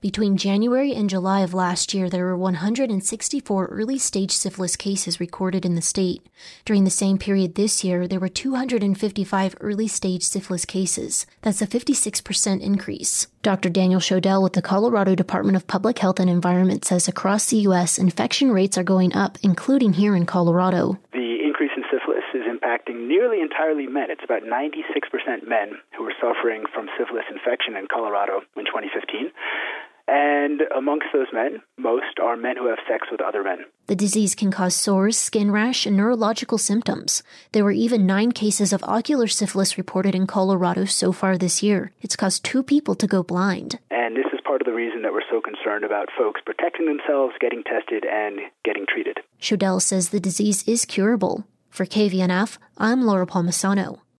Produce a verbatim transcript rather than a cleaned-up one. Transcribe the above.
Between January and July of last year, there were one hundred sixty-four early-stage syphilis cases recorded in the state. During the same period this year, there were two hundred fifty-five early-stage syphilis cases. That's a fifty-six percent increase. Doctor Daniel Shodell with the Colorado Department of Public Health and Environment says across the U S, infection rates are going up, including here in Colorado. The increase in syphilis is impacting nearly entirely men. It's about ninety-six percent men who were suffering from syphilis infection in Colorado in twenty fifteen. And amongst those men, most are men who have sex with other men. The disease can cause sores, skin rash, and neurological symptoms. There were even nine cases of ocular syphilis reported in Colorado so far this year. It's caused two people to go blind. And this is part of the reason that we're so concerned about folks protecting themselves, getting tested, and getting treated. Shodell says the disease is curable. For K V N F, I'm Laura Palmisano.